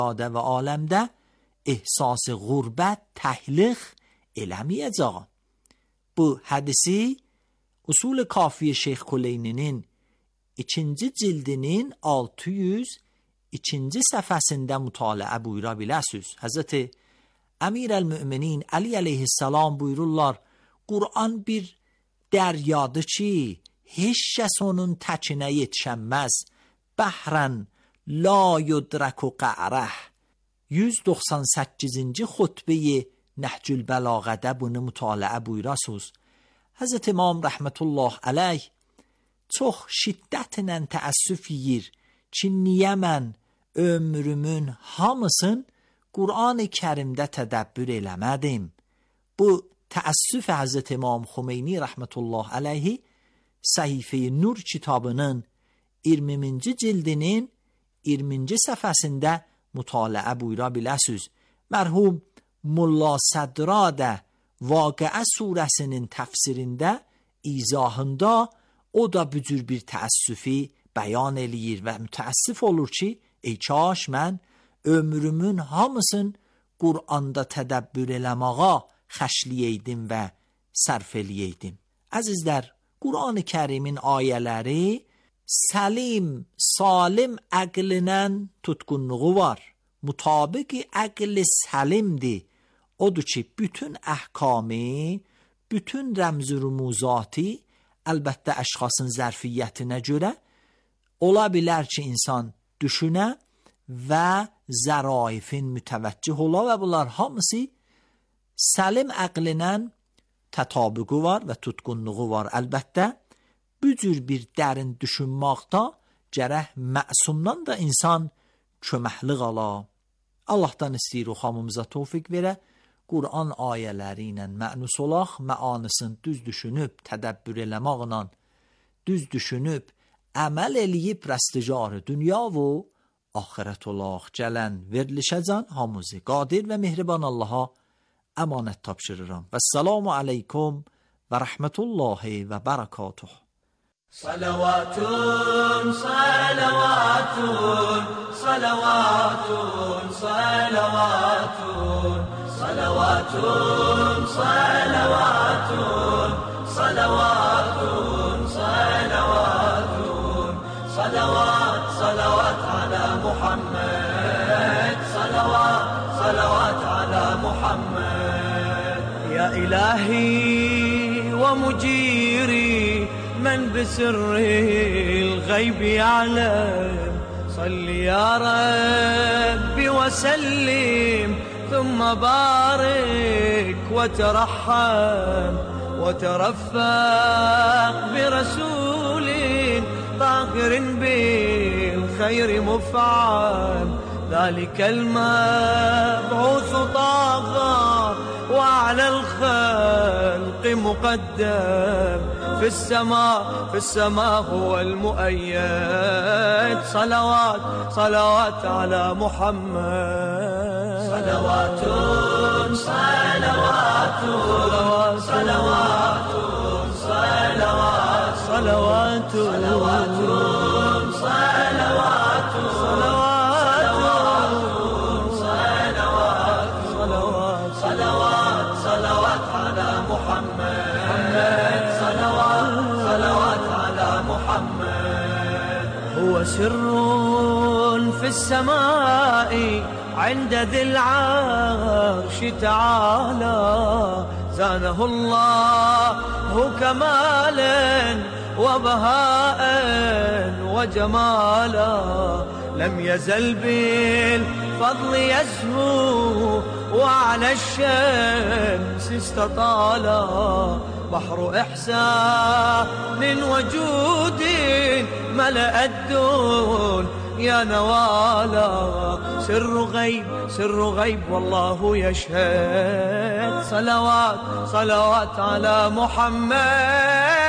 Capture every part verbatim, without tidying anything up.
ve alemde ihsas gurbet tahliq elemeyecek. Bu hadisi Usul-i Kafiye Şeyh Kuleyni'nin ikinci cildinin altı yüz ikinci sefəsində mütaliə buyura biləsiniz. Hazreti Emir el-Müminin Ali aleyhisselam buyururlar, Kur'an bir deryadır ki heç kəs onun təkinə yetişənməz. Bəhrən la yudrəku qərəh. yüz doxsan səkkizinci xutbeyi Nəhcül Bəlağədə bunu mütaliə buyurasınız. Həzrət İmam rəhmətullah əleyh çox şiddətlə təəssüf yiyir ki, niyə mən ömrümün hamısın Qur'an-ı Kərimdə tədəbbür eləmədim. Bu təəssüf Həzrət İmam Xümeyni rəhmətullah əleyhi Səhifə-i Nur kitabının iyirminci cildinin iyirminci səhifəsində mütaliə buyura biləsiniz. Mərhum Molla Sədra da Vaqiə surəsinin təfsirində, izahında o da bu cür bir təəssüfi bəyan eləyir və mütəəssif olur ki, ey kaş mən ömrümün hamısın Qur'anda tədəbbür eləməğa xəşliyəydim və sərf eləyəydim. Əzizlər, Qur'an-ı Kərimin ayələri səlim, salim əqlinin tutqunluğu var. Mutabık əqli səlimdir. Odur ki, bütün əhkamı, bütün rəmz-i rumuzatı, əlbəttə əşxasın zərfiyyətinə görə ola bilər ki, insan düşünə və zəraifin mütəvəccih ola və bunlar hamısı səlim əqlinin tətabüqü var və tutqunluğu var. Əlbəttə, bu cür bir dərin düşünməkdə gərək məsumdan da insan köməklik ala. Allahdan istəyir o hamımıza tövfiq verə, Qur'an ayələri ilə mənus olaq, məanısını düz düşünüb, tədəbbür eləməklə, düz düşünüb, əməl eləyib rəsticarı dünya və axirət olaq. Gələn verilişəcən hamımızı qadir və mehriban Allaha əmanət tapşırıram. Vəssalamu aleykum və rəhmətullahi və bərəkatuh. Salavatun, salavatun, salavatun, salavatun, salavatun, salavatun, salavatun, salavatun, salavat, salavat ala Muhammed, salavat, salavat ala Muhammed. Ya ilahi wa mujiri من بسر الغيب يعلم صل يا ربي وسلم ثم بارك وترحم وترفق برسول طاهر بالخير مفعم ذلك المبعوث طاغى وعلى الخلق مقدم في السماء في السماء هو المؤيد صلوات صلوات على محمد صلوات صلوات صلوات صلوات صلوات صلوات صلوات صلوات صلوات صلوات على محمد صلوات صلوات على محمد هو سر في السماء عند ذي العرش تعالى زانه الله كمالا وبهاء وجمالا لم يزل بالفضل يزهو وعلى الشمس استطالا بحر إحسان وجود ملأ الدون يا نوالا سر غيب سر غيب والله يشهد صلوات صلوات على محمد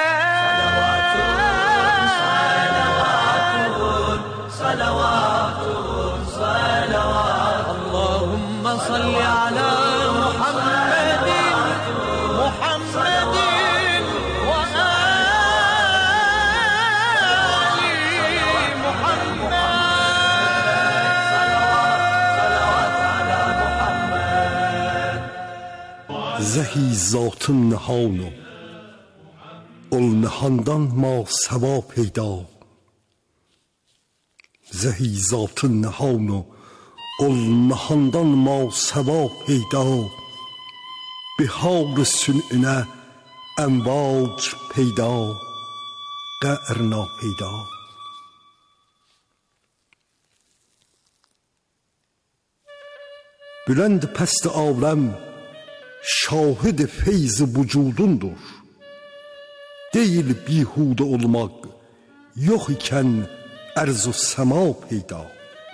صلوات صلوات اللهم صل على محمد محمد وآل محمد زهی ذاتın نهانو ol نهاندان ما سوا پیدا زهی ذاتın نهانو ol نهاندان ما سوا پیدا بهار سنئنه امواج پیدا قعر ناپیدا Bülənd pəst aləm şahid feyz vücudundur. Deyil bihude olmaq, yox ikən ərz-u səma peyda.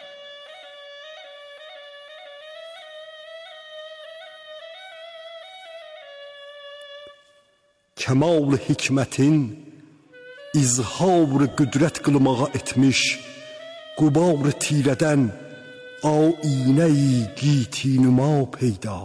Kəmal hikmətin izhar qüdrət qılmağa etmiş, qubar tirədən آینه-i گیتی نما پیدا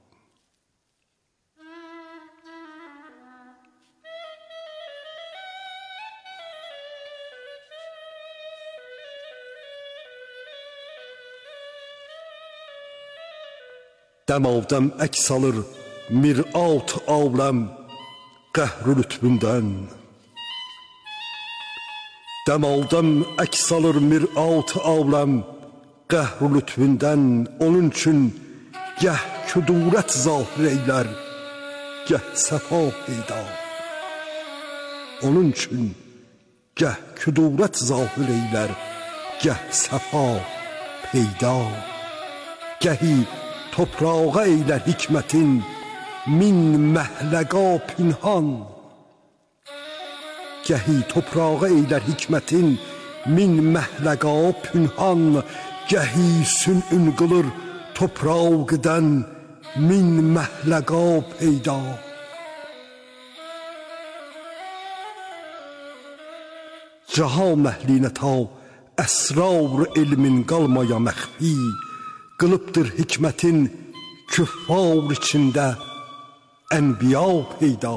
دمادم əks alır mirat aləm qəhr-ü lütfündən دمادم əks alır mirat aləm qəhr-ü lütfündən onun üçün gəh küdurət zahir eylər gəh səfa peyda onun üçün gəh küdurət zahir eylər gəh səfa peyda gəhi toprağa eylər hikmətin min məhləqa pinhan gəhi toprağa eylər hikmətin min məhləqa pinhan gəhi sünün qılır topraqdan min məhləqa peyda cahan əhlinə ta əsrar ilmin qalmaya məxfi qılıbdır hikmətin küffar içində ənbiya peyda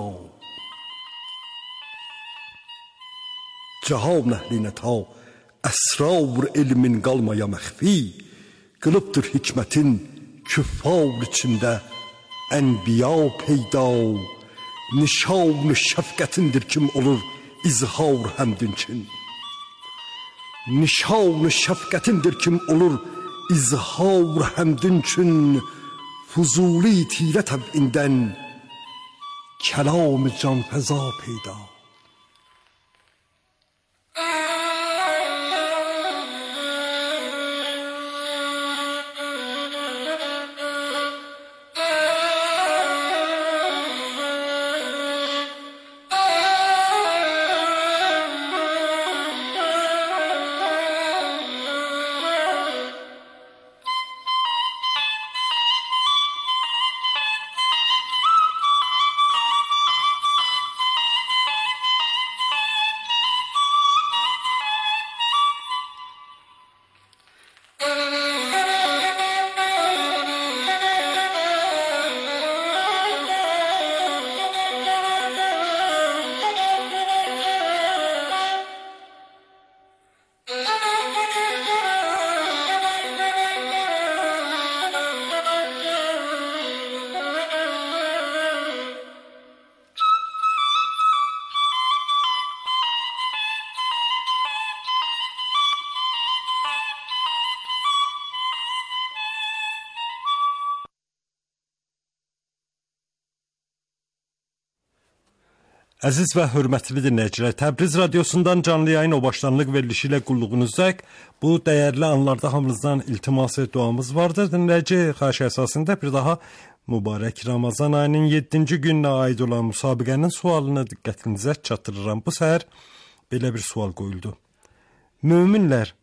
cahan əhlinə ta əsrar ilmin qalmaya məxfi qılıbdır hikmətin küffar içində ənbiya peyda nişan-ı şəfqətindir kim olur izhar həmdin çin nişan-ı şəfqətindir kim olur izhar həmdin çin fuzuli tirə təb'indən kəlam-ı canfəza peyda Əziz və hörmətli dinləyicilər, Təbriz radiosundan canlı yayın o başlanlıq verilişi ilə qulluğunuzdayıq. Bu dəyərli anlarda hamınızdan iltiması duamız vardır. Dinləyici xahişi əsasında bir daha mübarək Ramazan ayının yeddinci gününə aid olan müsabiqənin sualını diqqətinizə çatdırıram. Bu səhər belə bir sual qoyuldu. Möminlər,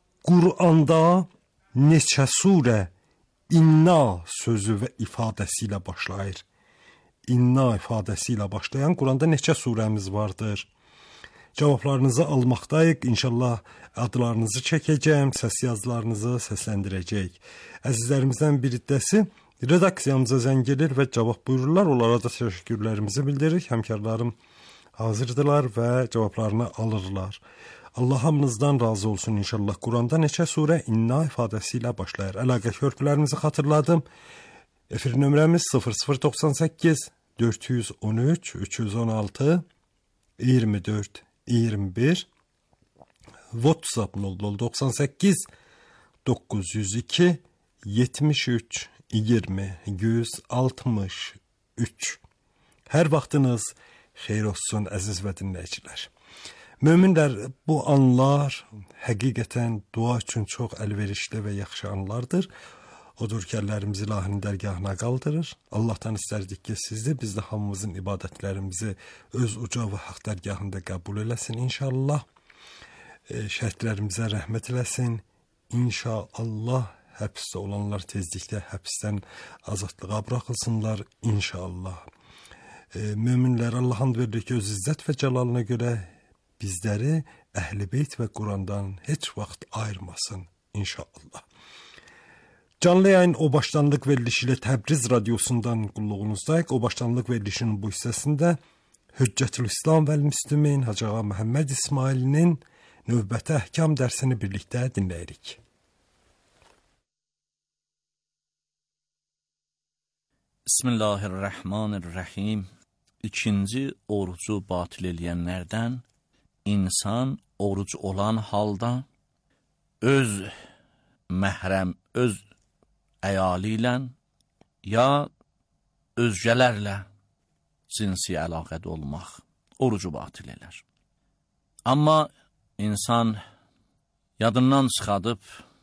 Qur'anda neçə surə inna sözü və ifadəsi ilə başlayır? İnna ifadəsi ilə başlayan Quranda neçə surəmiz vardır? Cavablarınızı almaqdayıq. İnşallah adlarınızı çəkəcəm, səs yazılarınızı səsləndirəcəyik. Əzizlərimizdən bir hissəsi redaksiyamıza zəng edir və cavab buyururlar. Onlara da təşəkkürlərimizi bildiririk. Həmkarlarım hazırdılar və cavablarını alırlar. Allah hamınızdan razı olsun inşallah. Quranda neçə surə inna ifadəsi ilə başlayır? Əlaqə körpülərimizi xatırladım. Efir nömrəmiz sıfır sıfır doxsan səkkiz dörd yüz on üç üç yüz on altı iyirmi dörd iyirmi bir. WhatsApp nol nol doxsan səkkiz doqquz yüz iki yetmiş üç iyirmi yüz altmış üç. Hər vaxtınız xeyir olsun əziz və dinləyicilər. Möminlər, bu anlar həqiqətən dua üçün çox əlverişli və yaxşı anlardır. Odur ki, əllərimizi ilahinin dərgahına qaldırır. Allahdan istərdik ki, siz də biz də hamımızın ibadətlərimizi öz uca və haqq dərgahında qəbul eləsin inşallah. E, şəhidlərimizə rəhmət eləsin. İnşallah həbsdə olanlar tezliklə həbsdən azadlığa buraxılsınlar inşallah. E, möminlər, Allahın verdiyi ki, öz izzət və cəlalına görə bizləri Əhl-i Beyt və Qurandan heç vaxt ayırmasın inşallah. Canlı yayın O Başdanlıq verilişi ilə Təbriz radiosundan qulluğunuzdayıq. O Başdanlıq verilişinin bu hissəsində Hüccətül İslam vəl Müslümin Hacı Ağa Məhəmməd İsmailinin növbəti əhkam dərsini birlikdə dinləyirik. Bismillahirrahmanirrahim. İkinci orucu batil eləyənlərdən insan oruc olan halda öz məhrəm, öz əyalı ilə ya özgələrlə cinsi əlaqədə olmaq orucu batil elər. Amma insan yadından çıxadıb,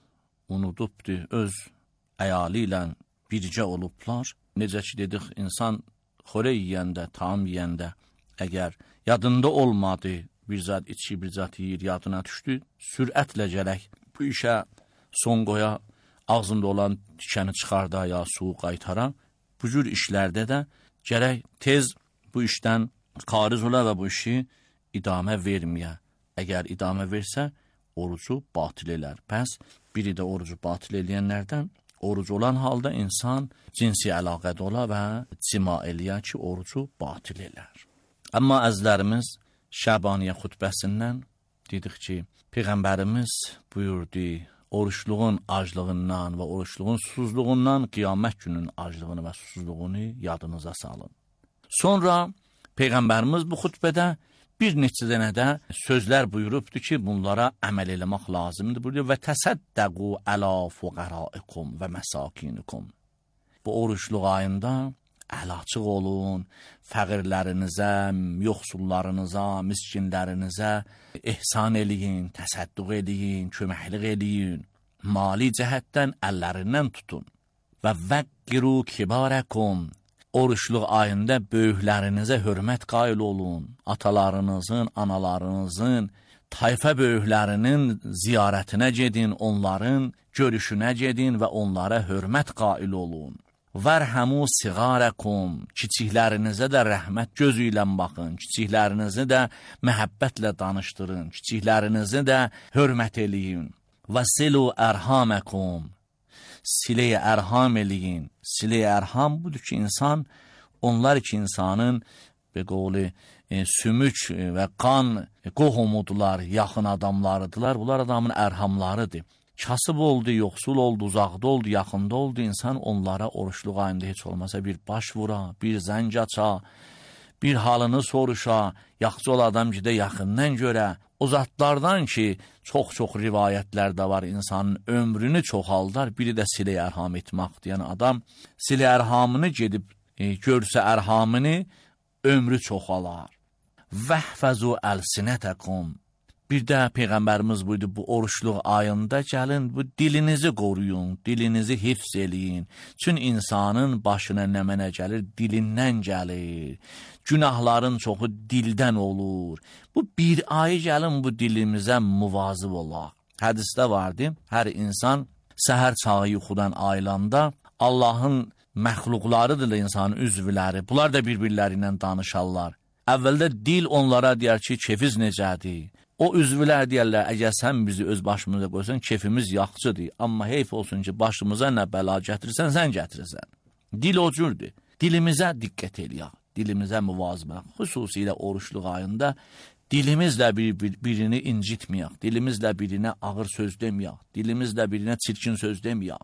unudubdur, öz əyalı ilə bircə olublar. Necə ki dedik, insan xörək yeyəndə, taam yeyəndə, əgər yadında olmadı, bir zat içi, bir zat yeyir, yadına düşdü, sürətlə gərək bu işə son qoya, ağzında olan tikəni çıxarda, ya suyu qaytara, bu cür işlərdə də gərək tez bu işdən xaric ola və bu işi idamə verməyə. Əgər idamə versə, orucu batil elər. Pəs, biri də orucu batil eləyənlərdən, oruc olan halda insan cinsi əlaqədə ola və cima eləyə ki, orucu batil elər. Amma əzlərimiz Şəbaniyə xutbəsindən dedik ki, Peyğəmbərimiz buyurdu, oruçluğun aclığından və oruçluğun susuzluğundan qiyamət günün aclığını və susuzluğunu yadınıza salın. Sonra Peyğəmbərimiz bu xutbədə bir neçə dənə də sözlər buyurubdur ki, bunlara əməl eləmək lazımdır. Buyuruyor, və təsəddəqu əla fuqəraikum və məsakinikum. Bu oruçluq ayında əl açıq olun, fəqirlərinizə, yoxsullarınıza, miskinlərinizə ehsan eləyin, təsədduq eləyin, köməklik eləyin, mali cəhətdən əllərindən tutun. Və vəqqiru kibarəkum, oruçluq ayında böyüklərinizə hörmət qail olun, atalarınızın, analarınızın, tayfa böyüklərinin ziyarətinə gedin, onların görüşünə gedin və onlara hörmət qail olun. Vərhəmu siğarəkum, kiçiklərinizə də rəhmət gözü ilə baxın, kiçiklərinizi də məhəbbətlə danışdırın, kiçiklərinizi də hörmət eləyin. Və silu ərhaməkum, silə-i ərham eləyin. Silə-i ərham budur ki, insan, onlar ki, insanın be qovli e, sümük və qan qohumudular, yaxın adamlarıdılar, bunlar adamın ərhamlarıdır. Kasıb oldu, yoxsul oldu, uzaqda oldu, yaxında oldu, insan onlara oruçluq ayında heç olmasa bir baş vura, bir zəng aça, bir halını soruşa, yaxşı ol adam ki də yaxından görə, o zatlardan ki, çox-çox rivayətlərdə var, insanın ömrünü çoxaldar, biri də silə-i ərham etmək deyən adam, silə-i ərhamını gedib e, görsə ərhamını, ömrü çoxalar. Vəhfəzu əlsinətəkum. Bir də Peyğəmbərimiz buydu, bu oruçluq ayında gəlin, bu dilinizi qoruyun, dilinizi hifz eləyin. Çün insanın başına nə mənə gəlir, dilindən gəlir. Günahların çoxu dildən olur. Bu bir ay gəlin, bu dilimizə muvazib olaq. Hədisdə vardı, hər insan səhər çağı yuxudan ayılanda Allahın məxluqlarıdır insanın üzvləri. Bunlar da bir-birləri ilə danışarlar. Əvvəldə dil onlara deyər ki, kefiz necədir? O üzvlər deyərlər, əgər sən bizi öz başımıza qoysan, kefimiz yaxçıdır. Amma heyf olsun ki, başımıza nə bəla gətirirsən, sən gətirirsən. Dil o cürdür. Dilimizə diqqət eləyək, dilimizə müvazibə. Xüsusilə oruçluq ayında dilimizlə bir, bir, birini incitməyək, dilimizlə birinə ağır söz deməyək, dilimizlə birinə çirkin söz deməyək.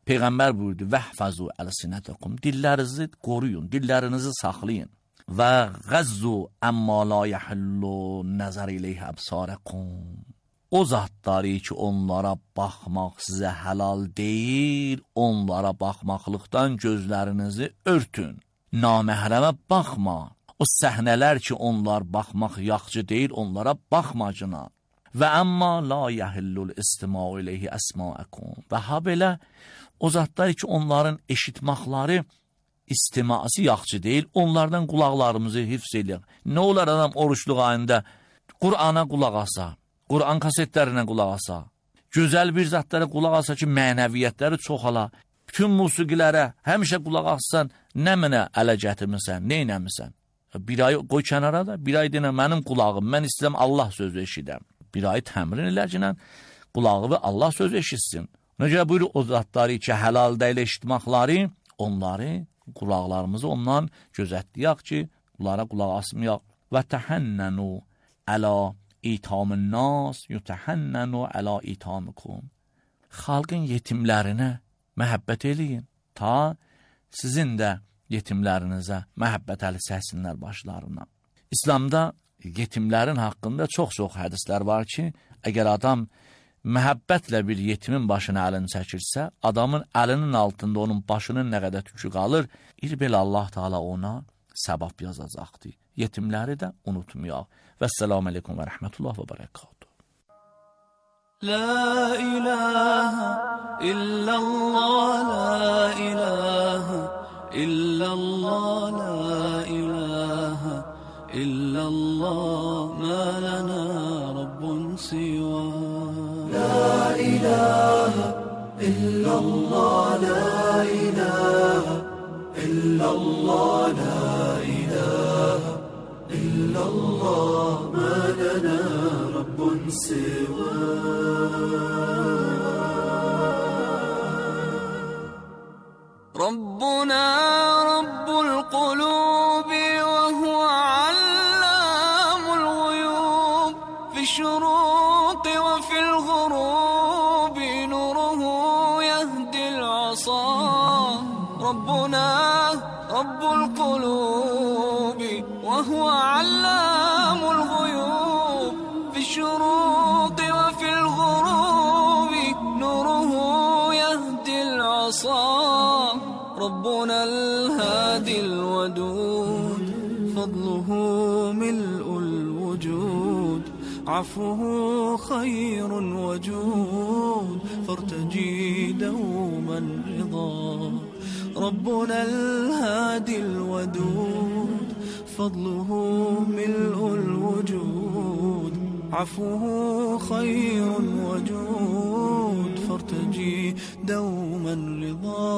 Peyğəmbər buyurdu: "Vəhfazu əlsinətəkum." Dillərinizi qoruyun, dillərinizi saxlayın. Və qəzzu əmmə la yəhillu nəzər ileyh əbsarəkum. O zatları ki, onlara baxmaq sizə halal deyil, onlara baxmaqlıqdan gözlərinizi örtün. Naməhrəmə baxma. O səhnələr ki, onlar baxmaq yaxşı deyil, onlara baxmacına. Və əmmə la yəhillul istima'u ileyhi əsma'əkum. Və ha belə, o zatlar ki, onların eşitmaqları, istiması yaxşı deyil, onlardan qulaqlarımızı hifz edək. Nə olar adam oruçluq ayında Qur'ana qulaq asa, Qur'an kasetlərinə qulaq asa, gözəl bir zatlara qulaq asa ki, mənəviyyətləri çoxala, bütün musiqilərə həmişə qulaq assan, nə mənə ələ gətirmirsən, nə eləmirsən? Bir ay qoy kənara da, bir ay denə mənim qulağım, mən istəyirəm Allah sözü eşidəm. Bir ay təmrin eləcinən qulağı və Allah sözü eşitsin. Necə buyur o zatları ki, həlalda ilə eşitmaqları, onları, qulaqlarımızı ondan gözətləyək ki, onlara qulaq asmayaq. Və təhənnənu əla İtamın nas yutəhənnənu əla itamikum. Xalqın yetimlərinə məhəbbət eləyin, ta sizin də yetimlərinizə məhəbbət əli səhsinlər başlarına. İslamda yetimlərin haqqında çox-çox hədislər var ki, əgər adam məhəbbətlə bir yetimin başına əlini çəkirsə, adamın əlinin altında onun başının nə qədər tükü qalır, il belə Allah Teala ona səbab yazacaqdır. Yetimləri də unutmayaq. Vəssalamu aleykum və rəhmətullah və bərəkatuhu. La ilahe illallah, la ilahe illallah, la ilahe illallah, ma lana rabbun siwa. La ilahe illallah, la ilahe illallah, la ilahe illallah, ma lana rabbun siwa. ربنا رب القلوب وهو علام الغيوب في الشروق وفي الغروب نوره يهدي العصا. ربنا رب القلوب وهو علام الغيوب في الشروق وفي الغروب نوره يهدي العصا. ربنا الهادي الودود فضله ملء الوجود عفوه خير وجود فارتجي دوما رضا. ربنا الهادي الودود فضله ملء الوجود عفوه خير وجود فارتجي دوما رضا.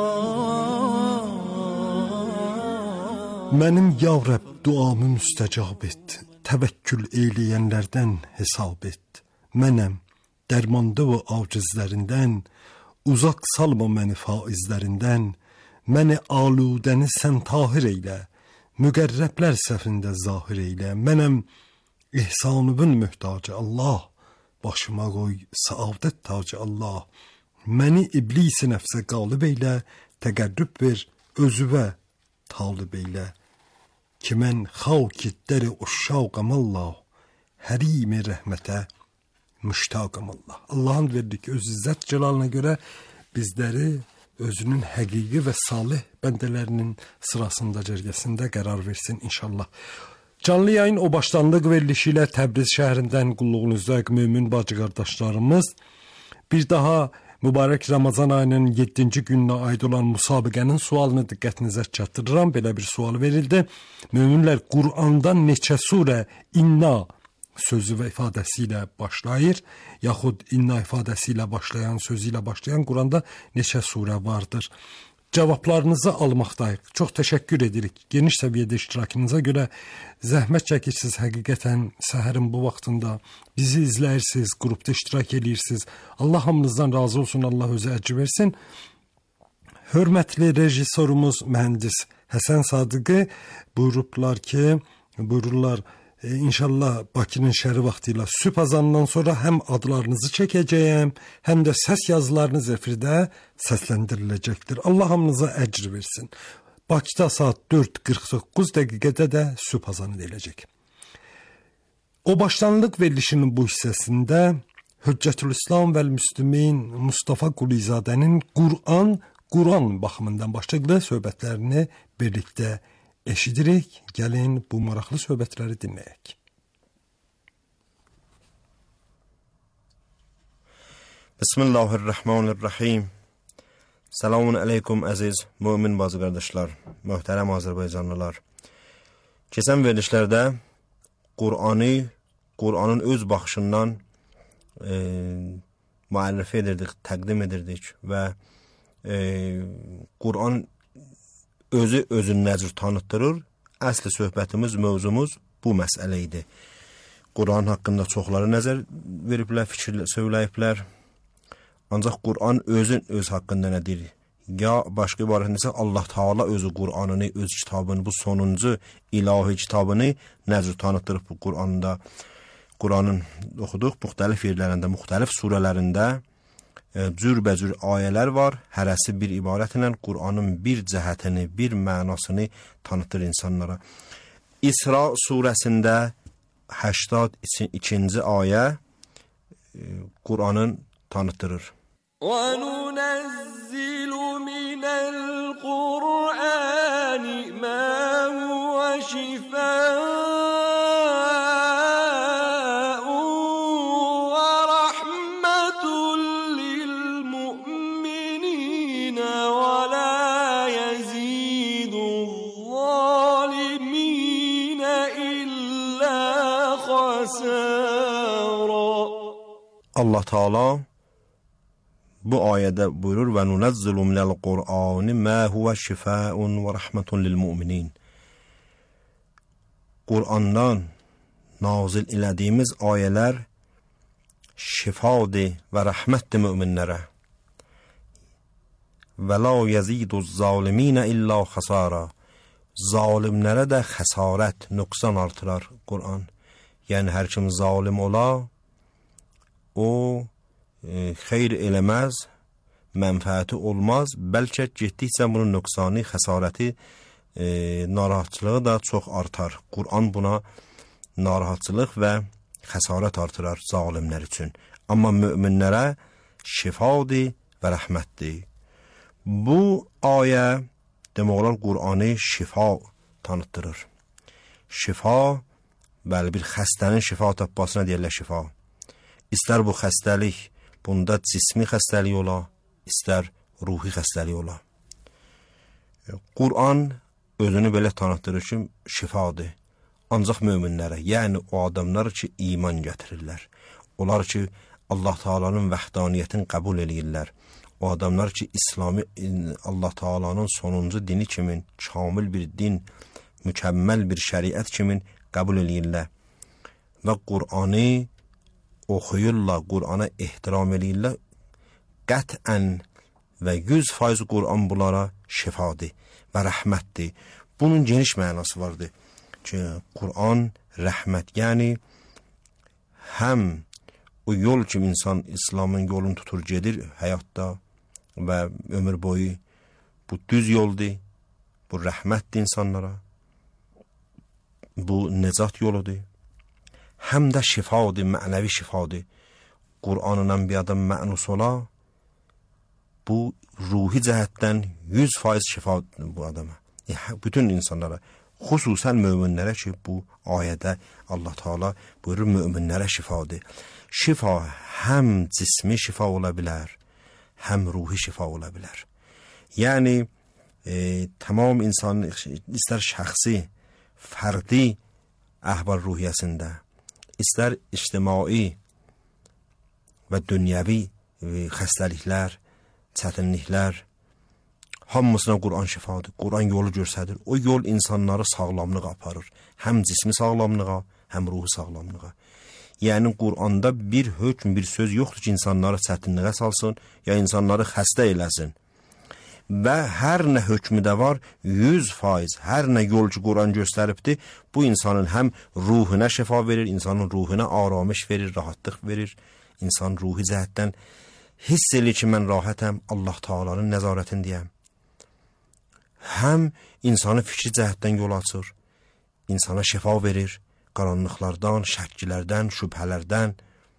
Mənim ya Rəbb duamı müstəcab et, təvəkkül eyləyənlərdən hesab et. Mənəm dərmanda və acizlərindən, uzaq salma məni faizlərindən, məni aludəni sən tahir eylə, müqərrəblər səfində zahir eylə. Mənəm ihsanıbın mühtacı Allah, başıma qoy saadət tacı Allah. Məni iblis-i nəfsə qalib eylə, təqərrüb ver özüvə talib eylə. Ki mən xavk iddəri uşşaqam Allah, hərimi rəhmətə müştaqam Allah. Allah'ın verdik öz izzət cəlalına görə bizləri özünün həqiqi və salih bəndələrinin sırasında, cərgəsində qərar versin inşallah. Canlı yayın o başlanlıq verilişi ilə Təbriz şəhərindən qulluğunuzda mömin bacı qardaşlarımız bir daha mübarək Ramazan ayının yeddinci gününə aid olan müsabiqənin sualını diqqətinizə çatdırıram. Belə bir sual verildi. Möminlər Qur'andan neçə surə inna sözü və ifadəsi ilə başlayır, yaxud inna ifadəsi ilə başlayan, sözü ilə başlayan Qur'anda neçə surə vardır? Cavablarınızı almaqdayıq. Çox təşəkkür edirik. Geniş səviyyədə iştirakınıza görə zəhmət çəkirsiniz həqiqətən səhərin bu vaxtında. Bizi izləyirsiniz, qrupda iştirak edirsiniz. Allah hamınızdan razı olsun, Allah özü əcr versin. Hörmətli rejissorumuz mühəndis Həsən Sadıqı buyurublar ki, buyururlar, e, inşallah Bakının şəhəri vaxtı ilə sübh azanından sonra həm adlarınızı çəkəcəyəm, həm də səs yazılarınız efirdə səsləndiriləcəkdir. Allah hamınıza əcr versin. Bakıda saat dörd qırx doqquz dəqiqədə də sübh azanı ediləcək. O başlanılıq verilişinin bu hissəsində Hüccətülislam və Müslümin Mustafa Qulizadənin Qur'an, Quran baxımından başlıqlı söhbətlərini birlikdə eşidirik. Gəlin bu maraqlı söhbətləri dinləyək. Bismillahirrahmanirrahim. Selamun aleyküm əziz mümin bazı qardaşlar, möhtərəm Azərbaycanlılar. Keçən verilişlərdə Qur'anı, Qur'anın öz baxışından e, müəllifə edirdik, təqdim edirdik və e, Qur'an özü özünü necə tanıtdırır. Əsli söhbətimiz, mövzumuz bu məsələ idi. Qur'an haqqında çoxları nəzər veriblər, fikir söyləyiblər. Ancaq Qur'an özün öz haqqında nədir? Ya başqa ibarətində isə Allah Taala özü Qur'anını, öz kitabını, bu sonuncu ilahi kitabını necə tanıtdırıb bu Qur'anda. Qur'anın oxuduq, müxtəlif yerlərində, müxtəlif surələrində e, cürbəcür ayələr var. Hərəsi bir ibarətlə Qur'anın bir cəhətini, bir mənasını tanıtır insanlara. İsra surəsində səksən ikinci ayə e, Qur'anın tanıtırır. وَنُنَزِّلُ مِنَ الْقُرْآنِ مَا هُوَ شِفَاءٌ وَرَحْمَةٌ لِلْمُؤْمِنِينَ وَلَا يَزِيدُ الظَّالِمِينَ إِلَّا خَسَارًا. Allah Taala bu ayədə buyurur və nunəzzilu minəl Qur'ani mə huvə şifaun və rəhmətun lil müminin. Qur'andan nazil elədiyimiz ayələr şifadır və rəhmətdir möminlərə. Və la yezidu zaliminə illa xasara. Zalimlərə də xəsarət, nöqsan artırar Qur'an. Yəni hər kim zalim ola, o e, xeyr eləməz, mənfəəti olmaz, bəlkə getdikcə bunun nöqsanı, xəsarəti, e, narahatçılığı da çox artar. Qur'an buna narahatçılıq və xəsarət artırar zalimlər üçün. Amma möminlərə şifadır və rəhmətdir. Bu ayə demək olar Qur'anı şifa tanıtdırır. Şifa, bəli, bir xəstənin şifa tapmasına deyirlər şifa. İstər bu xəstəlik, bunda cismi xəstəlik ola, istər ruhi xəstəlik ola. Qur'an özünü belə tanıtdırır ki, şifadır. Ancaq möminlərə, yəni o adamlar ki, iman gətirirlər. Onlar ki, Allah Taala'nın vəhdaniyyətini qəbul edirlər. O adamlar ki, İslami, Allah Taala'nın sonuncu dini kimin, kamil bir din, mükəmməl bir şəriət kimin qəbul edirlər. Və Qur'anı oxuyurlar, Qur'ana ehtiram edirlər. Qətən və yüz faiz Qur'an bunlara şifadır və rəhmətdir. Bunun geniş mənası vardır ki, Qur'an rəhmət, yəni həm o yol ki, insan İslamın yolunu tutur, gedir həyatda və ömür boyu, bu düz yoldur, bu rəhmətdir insanlara, bu necat yoludur. Həm də şifadır, mənəvi şifadır. Qur'anla bir adam mənus ola, bu ruhi cəhətdən yüz faiz şifadır bu adama. E, bütün insanlara, xüsusən möminlərə ki, bu ayədə Allah Taala buyurur, möminlərə şifadır. Şifa həm cismi şifa ola bilər, həm ruhi şifa ola bilər. Yəni, e, tamam insanın, istər şəxsi, fərdi əhval ruhiyyəsində, istər ictimai və dünyəvi xəstəliklər, çətinliklər, hamısına Qur'an şifadır. Qur'an yolu göstərir. O yol insanları sağlamlığa aparır. Həm cismi sağlamlığa, həm ruhi sağlamlığa. Yəni Qur'anda bir hökm, bir söz yoxdur ki, insanları çətinliyə salsın, ya insanları xəstə eləsin. və hər nə hökmü də var yüz faiz, hər nə yol ki Quran göstəribdir, bu insanın həm ruhuna şifa verir, insanın ruhuna aramış verir, rahatlıq verir. İnsan ruhi cəhətdən hiss edir ki, mən rahatəm, Allah Taala'nın nəzarətindəyəm. Həm insanı fikri cəhətdən yol açır, insana şifa verir, qaranlıqlardan, şəkkilərdən, şübhələrdən,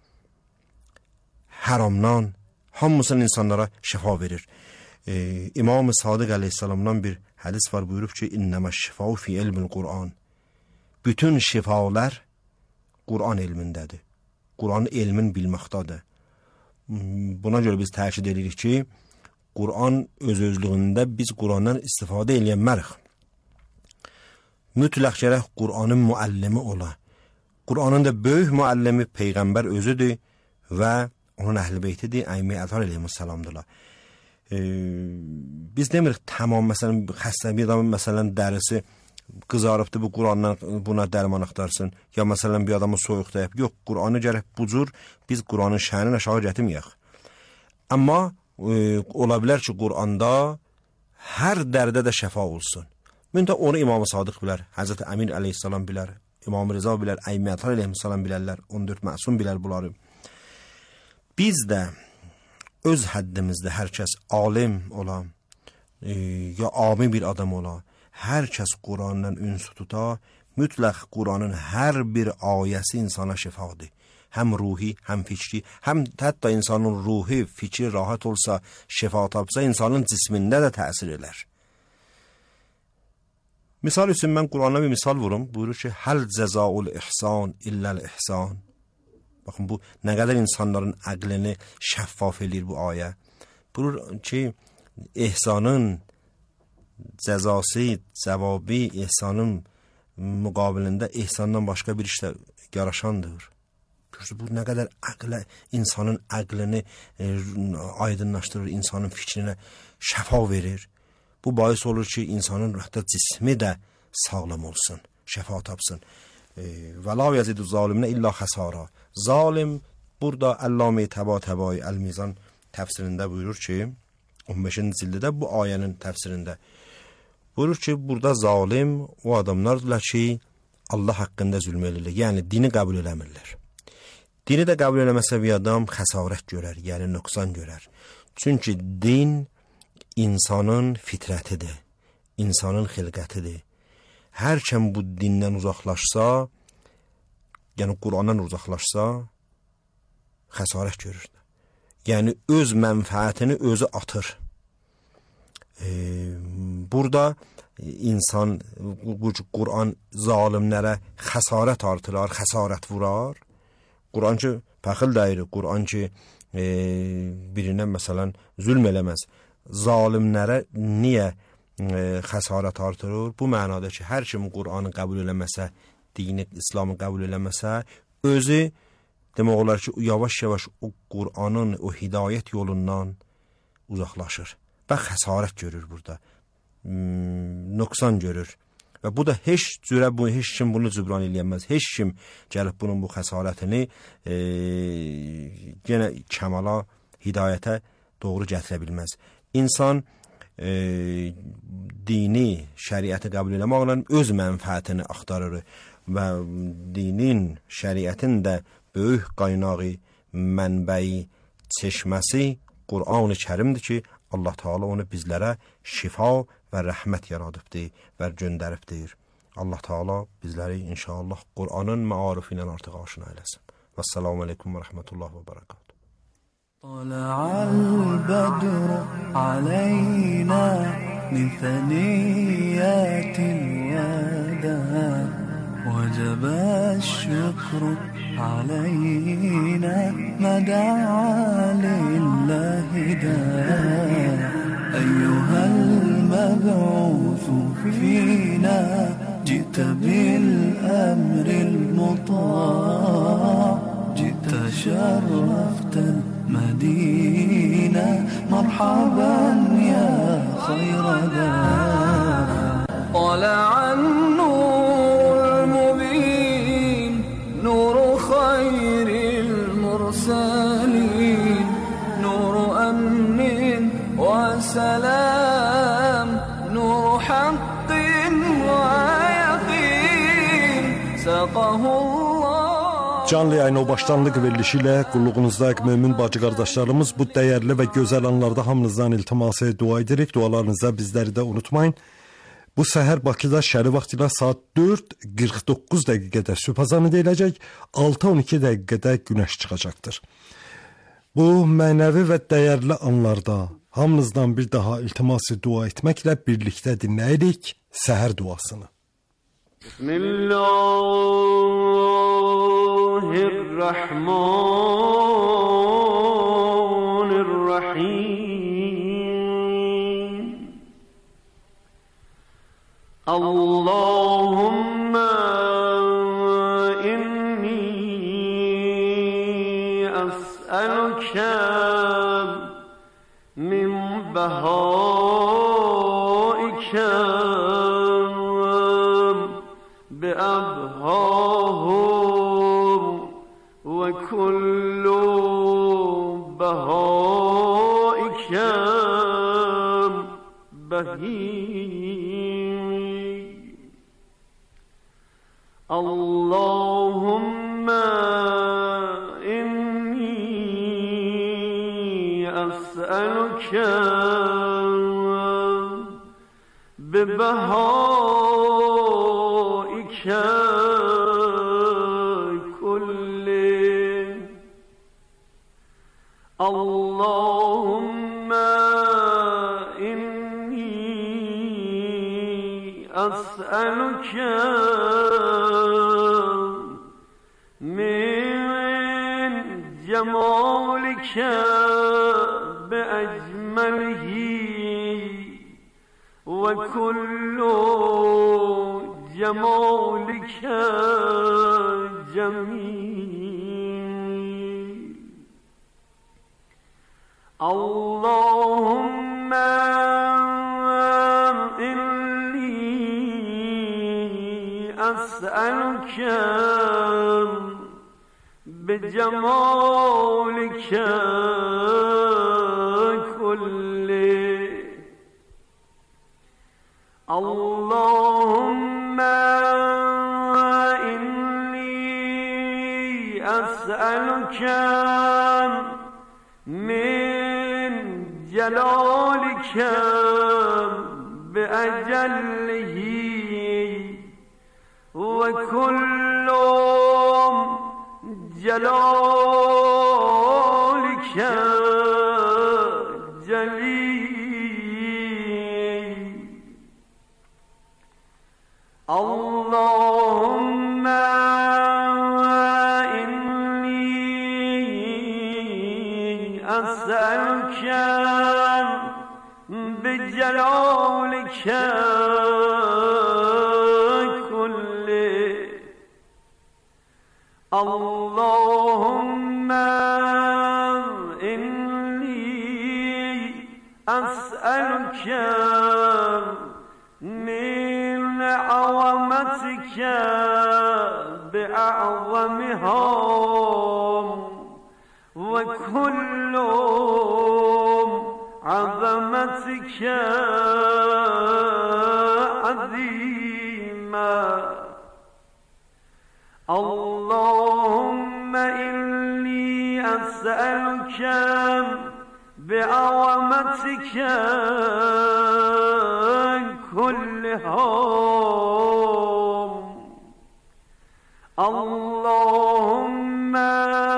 haramdan, hamısının insanlara şifa verir. Ee, İmam-ı Sadiq Aleyhisselam'dan bir hədis var, buyurub ki, İnnəmə şifau fi ilmil Qur'an. Bütün şifalar Qur'an elmindədir. Qur'an elmin bilməkdadır. Buna görə biz təkid edirik ki, Qur'an öz-özlüyündə biz Qur'andan istifadə eləyənmərik. Mütləq gərək Qur'anın müəllimi ola. Qur'anın da böyük müəllimi Peyğəmbər özüdür və onun əhl-i beytidir, Əymə Əthar əleyhissalamdırlar. Ee, biz demirik tamam, məsələn, xəstə bir adamın məsələn dərisi qızarıbdır, bu Qur'andan buna dərman axtarsın, ya məsələn bir adamı soyuqdayıb. Yox, Qur'anı gərək bu cür biz Qur'anın şənini aşağı gətirməyək. Amma e, ola bilər ki, Qur'anda hər dərdə də şəfa olsun. Müntə onu İmam-ı Sadiq bilər, Həzrət Əmin əleyhissalam bilər, İmam-ı Rıza bilər, Əymə Əthar əleyhissalam bilərlər, on dörd məsum bilər bunları. Biz də öz həddimizdə hər kəs alim ola, e, ya ami bir adam ola, hər kəs Qur'andan üns tuta, mütləq Qur'anın hər bir ayəsi insana şifadır. Həm ruhi, həm fikri, həm hətta insanın ruhi, fikri rahat olsa, şifa tapsa, insanın cismində də təsir edər. Misal üçün mən Qur'ana bir misal vurum, buyurur ki, həl cəzaul ihsan illəl ihsan. Baxın, bu nə qədər insanların əqlini şəffaf edir bu ayə. Buyurur ki, ihsanın cəzası, cəvabı, ihsanın müqabilində ihsandan başqa bir işlə yaraşandır. Bu nə qədər əqlə, insanın əqlini e, aydınlaşdırır, insanın fikrinə şəfa verir. Bu bahis olur ki, insanın hətta cismi də sağlam olsun, şəfa tapsın. Və la yəzidu zaliminə illa xəsara. Zalim, burada Əlləmi Təbatəbai Əl-Mizan təfsirində buyurur ki, on beşinci cildə bu ayənin təfsirində buyurur ki, burada zalim o adamlardır ki, Allah haqqında zülm edirlər, yəni dini qəbul eləmirlər. Dini də qəbul eləməsə bir adam xəsarət görər, yəni nöqsan görər. Çünki din insanın fitrətidir, insanın xilqətidir. Hər kim bu dindən uzaqlaşsa, yəni Qur'andan uzaqlaşsa, xəsarət görür. Yəni öz mənfəətini özü atır. Ee, burada insan, bu Qur'an zalimlərə xəsarət artırar, xəsarət vurar. Qur'an ki, pəxil dəyir, Qur'an ki, e, birinə məsələn zülm eləməz. Zalimlərə niyə e, xəsarət artırır? Bu mənada ki, hər kim Qur'anı qəbul eləməsə, dini, İslamı qəbul eləməsə, özü demək olar ki, yavaş-yavaş o Qur'anın, o hidayət yolundan uzaqlaşır və xəsarət görür burada, hmm, nöqsan görür. Və bu da heç cürə, bu, heç kim bunu cübran eləyəməz, heç kim gəlib bunun bu xəsarətini e, yenə kəmala, hidayətə doğru gətirə bilməz. İnsan e, dini, şəriəti qəbul eləməklə öz mənfəətini axtarır və dinin, şəriətin də böyük qaynağı, mənbəyi, çeşməsi Qur'an-ı Kərimdir ki, Allah Teala onu bizlərə şifa və rəhmət yaradıbdır və göndəribdir. Allah Teala bizləri inşallah Qur'anın məarifi ilə artıq aşina eləsin. Vəssalamu aleykum və rəhmətullah və bərəkatuhu. طلع البدر علينا من ثنيات الوداع وجب الشكر علينا ما دعا لله داع أيها المبعوث فينا جئت بالأمر المطاع جئت شرفت المدينة مرحبا يا خير داع طلع النور المبين نور خير المرسلين نور أمن وسلام نور حق ويقين سقه الله. Canlı yayın o başlanlıq verilişi ilə qulluğunuzdakı mömin bacı qardaşlarımız bu dəyərli və gözəl anlarda hamınızdan iltimas edir, dua edirik. Dualarınızda bizləri də unutmayın. Bu səhər Bakıda şəri vaxt ilə saat dörd qırx doqquz dəqiqədə sübh azanı deyiləcək, altı on iki dəqiqədə günəş çıxacaqdır. Bu mənəvi və dəyərli anlarda hamınızdan bir daha iltiması dua etməklə birlikdə dinləyirik səhər duasını. Bismillahirrahmanirrahim. Allahümme inni es'eluke min behaike bi abhahum ve kullu behaike behim. Allahümme inni es'eluke bi behaike kulli. Allahümme inni es'eluke min cemalike bi ecmelihi ve kullu cemalike cemil. Allahümme inni es'eluke bi cemalike kulli. Allahümme inni es'eluke min celalike bi ecellihi ve kullum celalike celil. Allahümme inni es'eluke bi celalike kulli. Allahümme inni es'eluke min avametike bi a'zamiham ve kullum azametike azime. Allahümme inni es'eluke bi avametike kulliham. Allahümme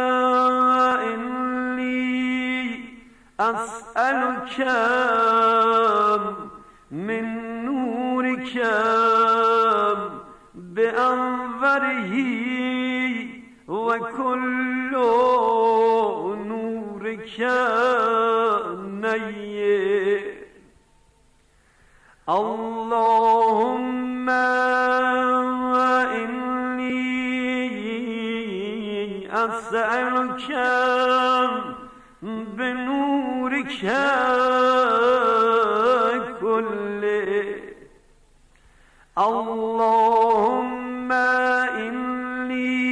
inni es'eluke min nurike bi enverihi ve kullu nurike neyyir. Allahümme inni es'eluke bi nurike kulli. Allahümme inni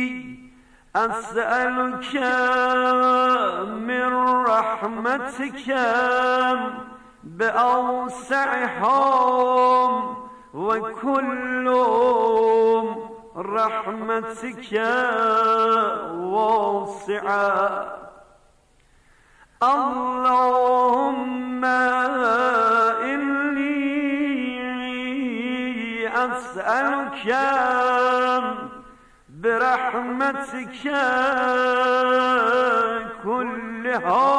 es'eluke min rahmetike بأوسعهم وكل رحمتك واسعة اللهم إني أسألك برحمتك كلها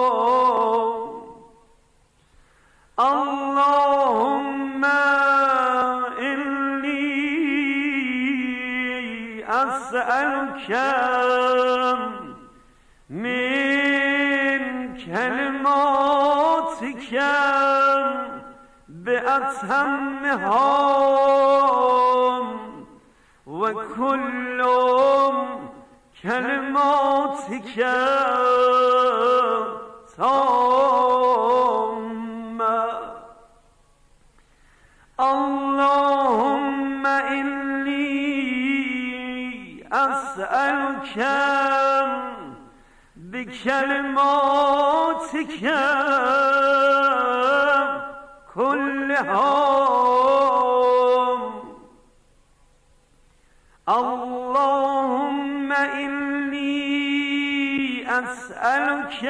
اللهم إني أسألك من كلماتك بأتمها وكل كلماتك تامة اللهم إني أسألك بكلماتك كلها اللهم إني أسألك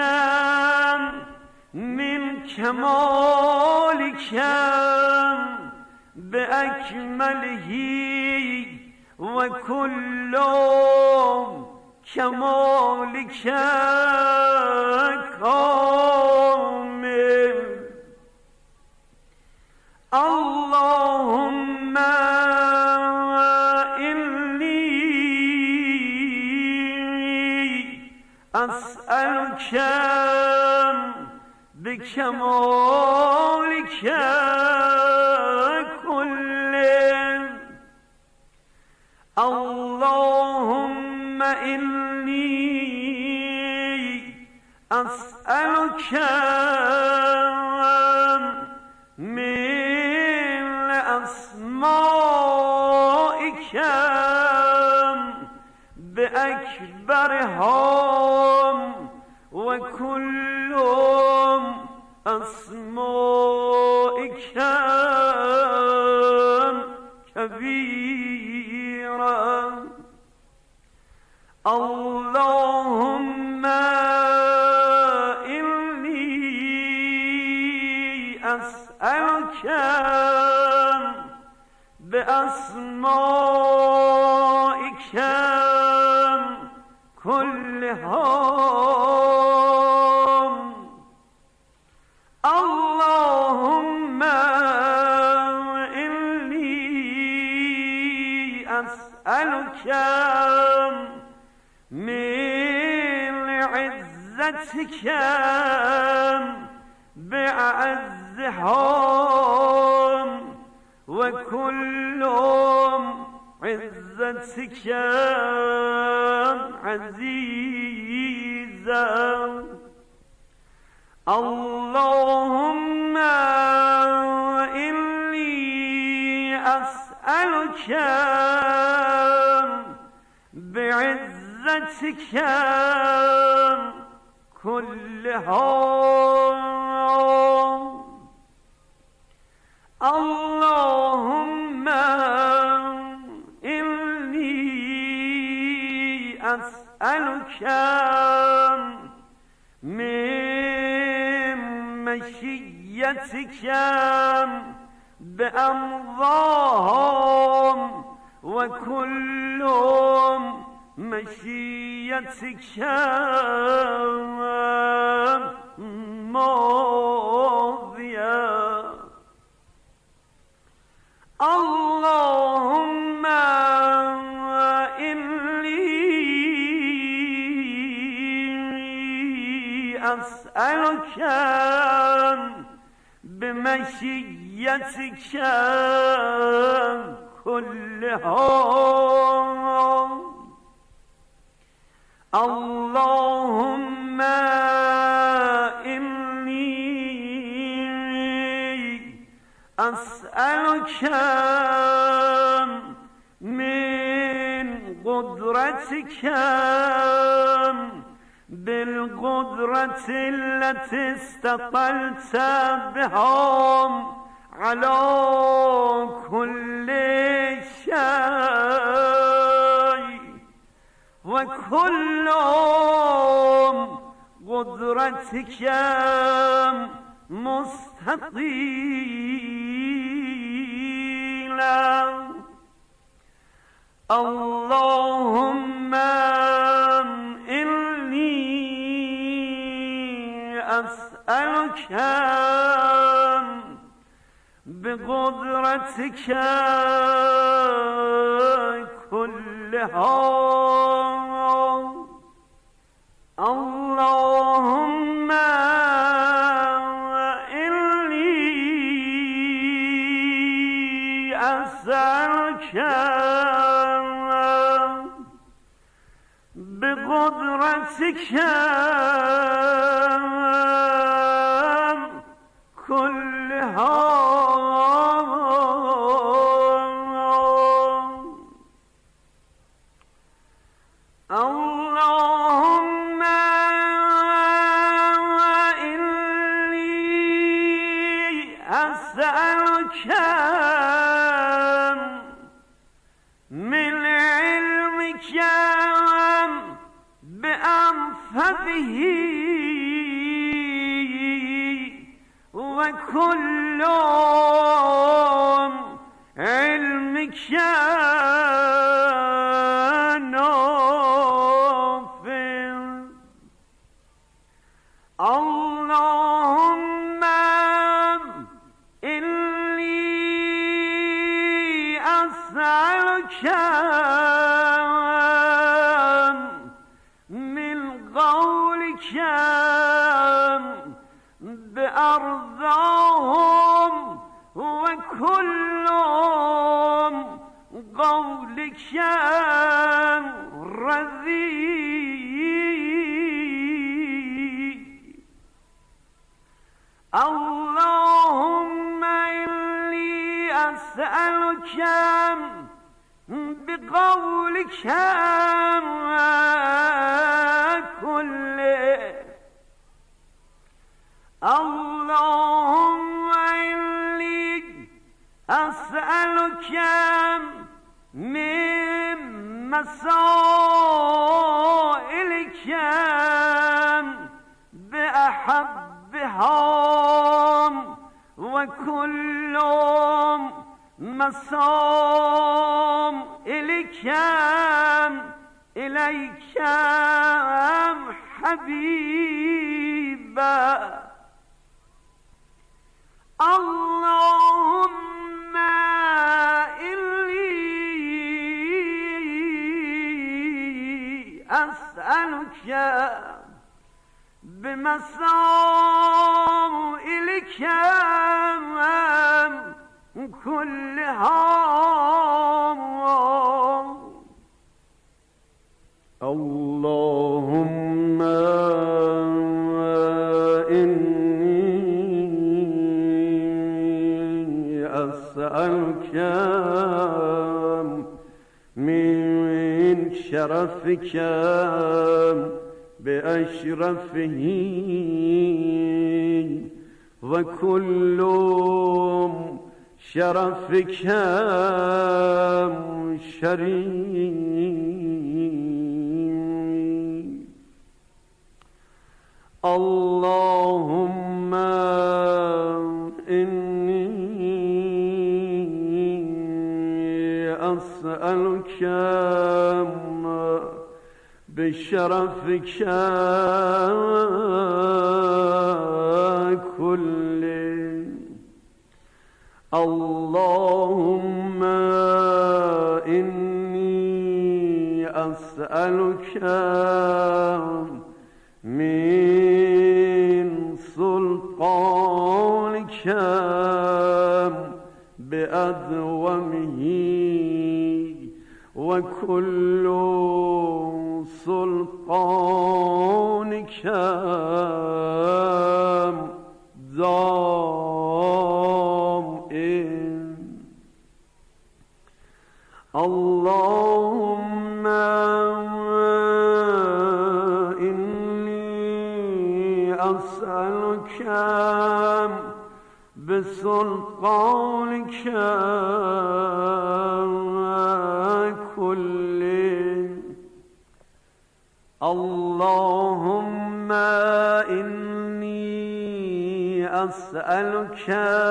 من كمالك بأكمله وكل كمالك كامل اللهم أسألك بكمالك كله اللهم إني أسألك من أسمائك بأكبرها وكل أسمائك كبيرا اللهم إني أسألك بأسمائك كلها اللهم إني أسألك من عزتك بأعزها وكل عزتك عزيزا اللهم إني أسألك بعزتك كلها اللهم إني أسألك من مشيتك بأمضاهم وكل مشيتك ماضية اللهم إني أسألك بمشيتك كلها اللهم إني أسألك من قدرتك بالقدرة التي استقلت بهم على كل شيء وكلهم قدرتك مستطيلا. اللهم إني أسألك بقدرتك كلها، اللهم إني أسألك بقدرتك كلها، اللهم إني أسألك من علمك بأنفذه وكل علمك نافع. اللهم إني أسألك من قولك بأرضاهم وكل قولك رذيذ. اللهم إني أسألك بقولك كله، اللهم إني أسألك من مسائلك بأحبها وكل مسائلك إليك حبيبا. اللهم إني أسألك بمسائلك كلها، اللهم إني أسألك من شرفك بأشرفه وكل شرفك شريف. اللهم إني أسألك بشرفك كله، اللهم إني أسألك من سلطانك بأدومه وكل سلطانك دائم. اللهم إني ذلك كله اللهم إني أسألك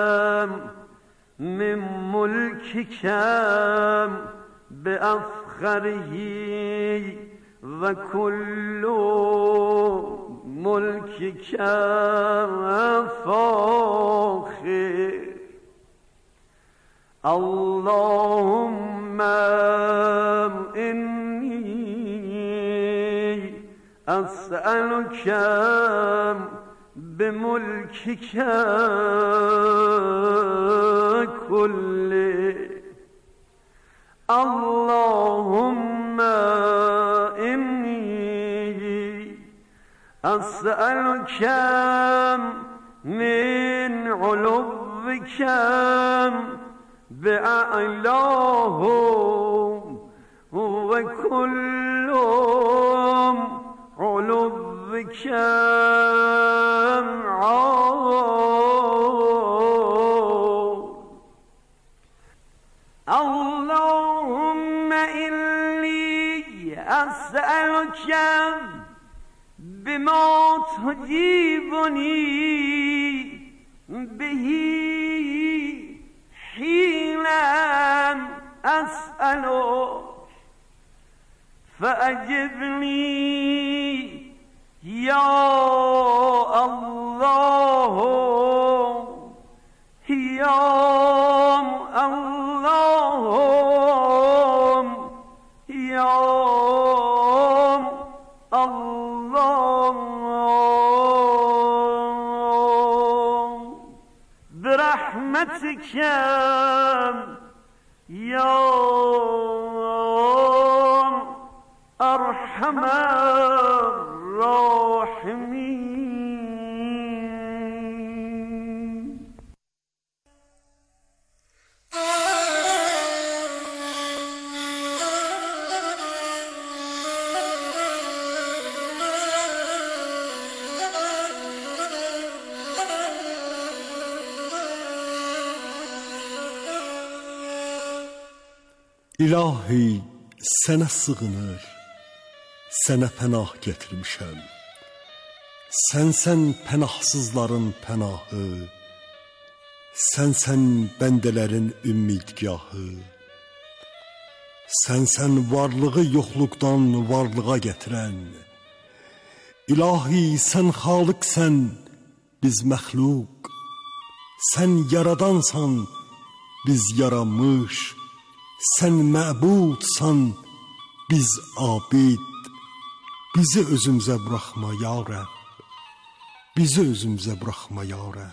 من ملكك بأفخره وكل ملكك فاخر اللهم إني أسألك بملكك كله اللهم إني أسألك من علوك بأعلاه وكل علوك اللهم إني أسألك بما تجيبني به حين أسألك فأجبني يا الله يا الله يا الله برحمتك يا أرحم الراحمين. İlahi, sənə sığınır, sənə pənah gətirmişəm. Sənsən pənahsızların pənahı, sənsən bəndələrin ümmidgahı. Sənsən varlığı yoxluqdan varlığa gətirən. İlahi, sən xaliqsən, biz məxluq. Sən yaradansan, biz yaranmış. Sən məbudsan, biz abid. Bizi özümüzə buraxma ya Rəbb. Bizi özümüzə buraxma ya Rəbb.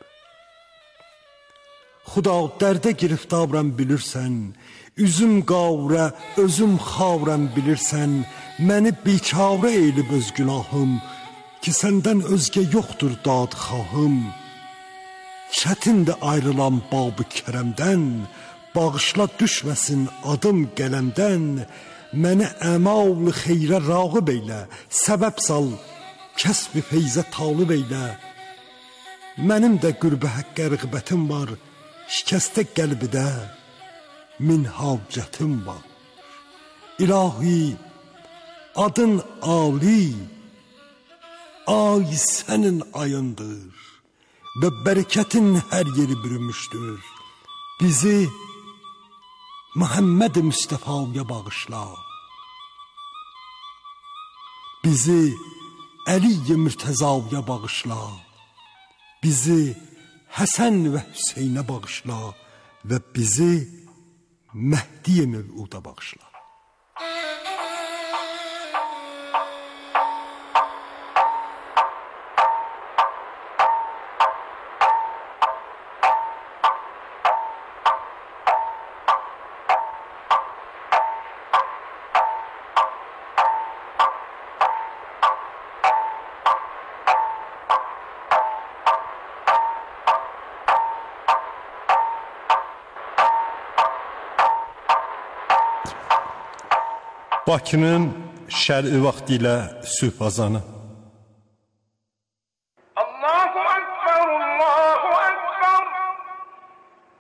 Xuda, dərdə giriftarəm bilirsən, üzüm qavrə, özüm xavrəm bilirsən, məni bikarə eylib öz günahım, ki səndən özgə yoxdur dadxahım. Çətindir ayrılan bab-ı kərəmdən, bağışla düşməsin adım qələmdən, məni əmal-ı xeyrə rağib eylə, səbəb sal, kəsb-i feyzə talib eylə. Mənim də qürbə həqqə rıqbətim var, şikəstə qəlbidə min hacətim var. İlahi, adın ali, ay sənin ayındır və bərəkətin hər yeri bürümüşdür. Bizi Muhammed Mustafa'ya bağışla. Bizi Əli Mürtəza'ya bağışla. Bizi Həsən və Hüseynə bağışla və bizi Məhdi Mev'uda bağışla. Bakının şər'i vaxtı ilə sübh azanı. Allahu Ekber, Allahu Ekber.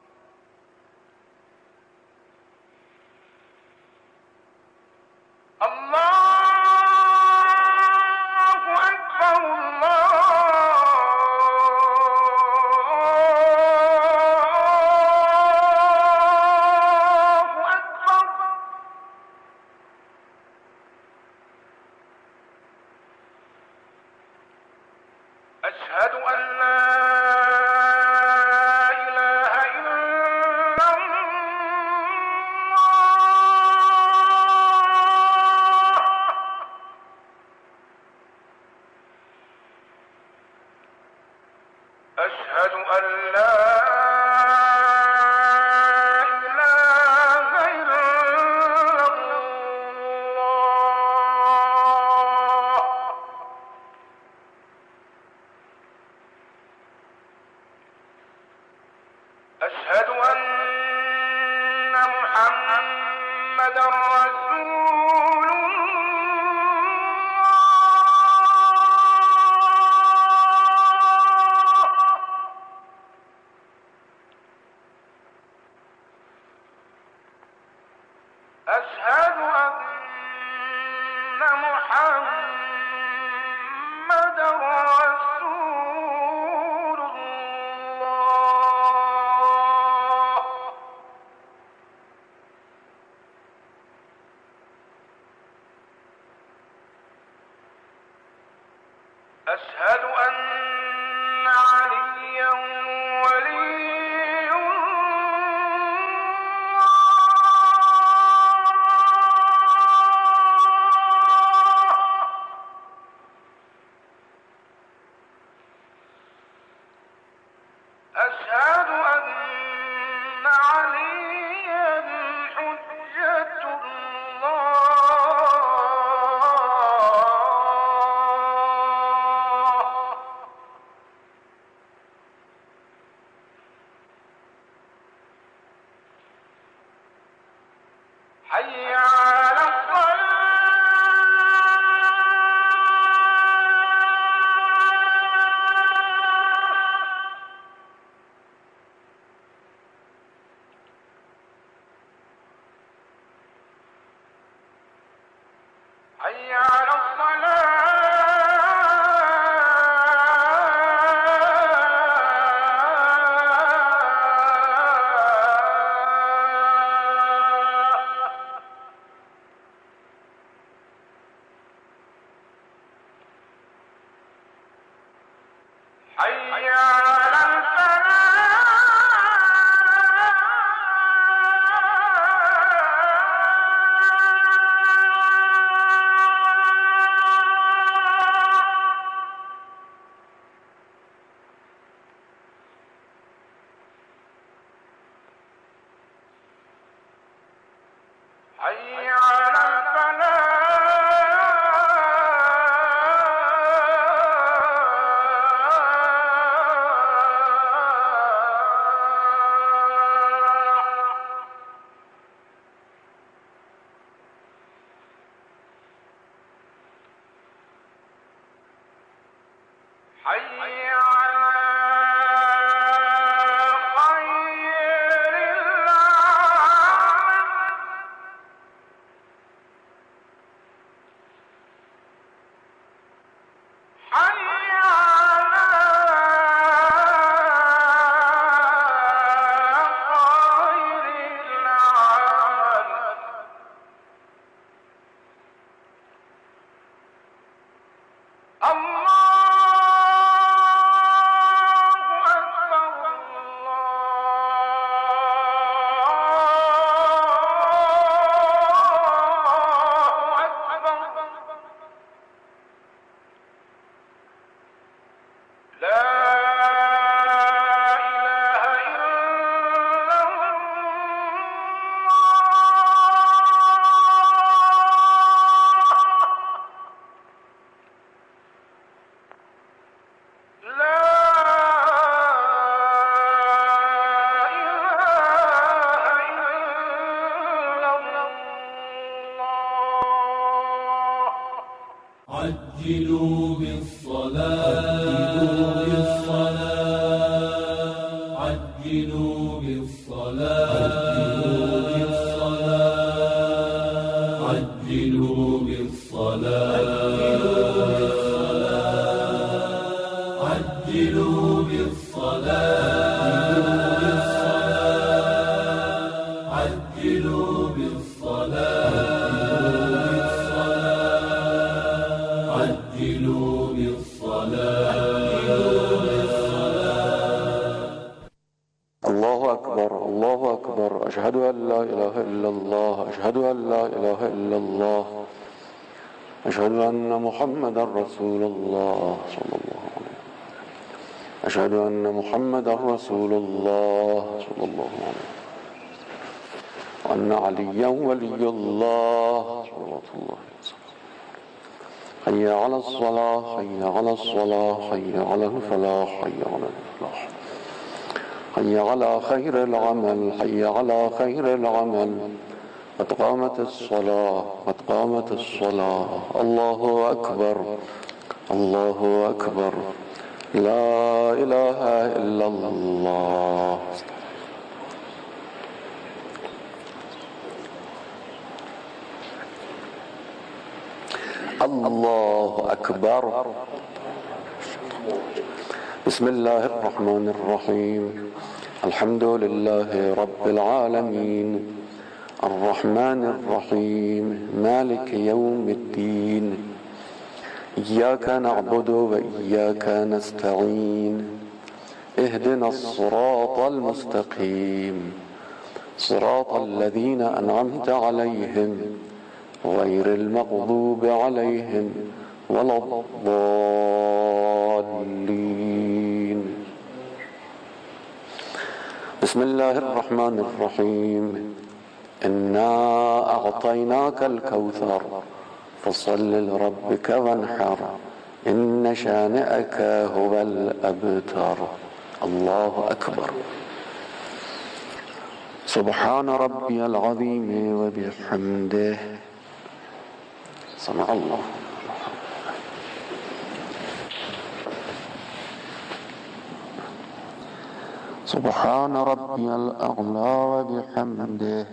أشهد أن محمدا رسول أشهد أن محمد رسول الله. أشهد أن عليا ولي أشهد أن عليا حجة الله. حي على حي على الصلاة. حي على حي على حي على خير العمل. حي على خير العمل. الله عجلوا بالصلاة عجلوا بالصلاة عجلوا بالصلاة عجلوا بالصلاة عجلوا بالصلاة عجلوا بالصلاة. الله أكبر الله أكبر أشهد أن لا إله إلا الله أشهد أن لا إله إلا الله أشهد أن محمدا رسول الله صلى الله عليه وسلم أشهد أن محمدا رسول الله صلى الله عليه وسلم وأن عليا ولي الله صلوات الله وسلم. حي على الصلاة حي على الصلاة حي على الفلاح حي على الفلاح. حي على خير العمل حي على خير العمل قد قامت الصلاة قد قامت الصلاة الله أكبر الله أكبر لا إله إلا الله. الله أكبر. بسم الله الرحمن الرحيم الحمد لله رب العالمين الرحمن الرحيم مالك يوم الدين إياك نعبد وإياك نستعين اهدنا الصراط المستقيم صراط الذين أنعمت عليهم غير المغضوب عليهم ولا الضالين. بسم الله الرحمن الرحيم إنا أعطيناك الكوثر فصل لربك وانحر إن شانئك هو الأبتر. الله أكبر. سبحان ربي العظيم وبحمده. سمع الله. سبحان ربي الأعلى وبحمده.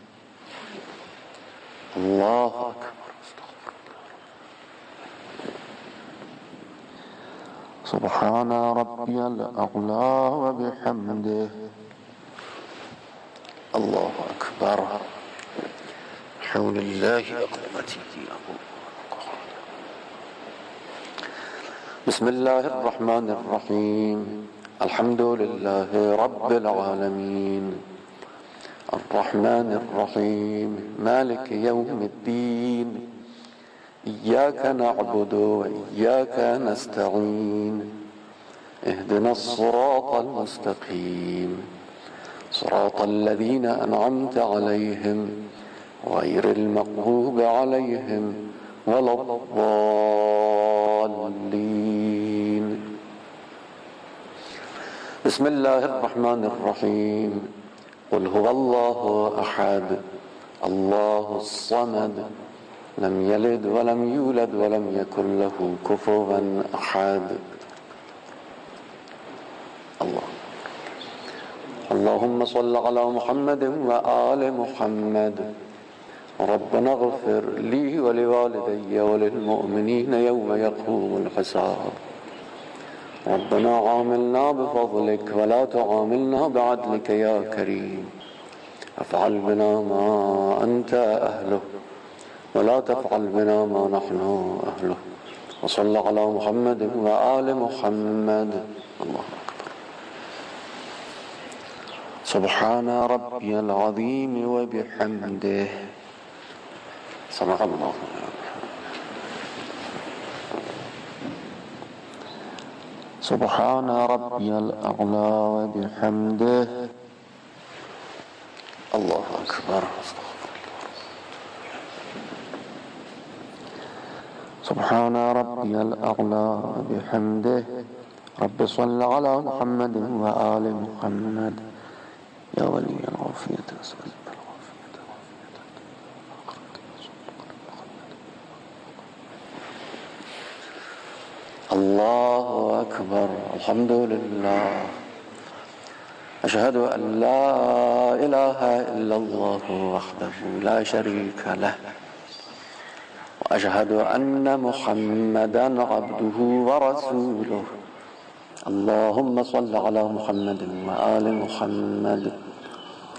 الله أكبر. سبحان ربي الأعلى وبحمده. الله أكبر. حول الله قوتي. بسم الله الرحمن الرحيم الحمد لله رب العالمين الرحمن الرحيم مالك يوم الدين إياك نعبد وإياك نستعين اهدنا الصراط المستقيم صراط الذين أنعمت عليهم غير المغضوب عليهم ولا الضالين. بسم الله الرحمن الرحيم قل هو الله أحد الله الصمد لم يلد ولم يولد ولم يكن له كفوا أحد. الله. اللهم صل على محمد وآل محمد. ربنا اغفر لي ولوالدي وللمؤمنين يوم يقوم الحساب. ربنا عاملنا بفضلك ولا تعاملنا بعدلك يا كريم. افعل بنا ما أنت أهله ولا تفعل بنا ما نحن أهله. وصل على محمد وآل محمد. الله أكبر. سبحان ربي العظيم وبحمده. سمع الله. سبحان ربي الأعلى وبحمده. الله أكبر. سبحان ربي الأعلى وبحمده. رب صل على محمد وآل محمد يا ولي العافية أسأل الله أكبر. الحمد لله. أشهد أن لا إله إلا الله وحده لا شريك له وأشهد أن محمدا عبده ورسوله. اللهم صل على محمد وآل محمد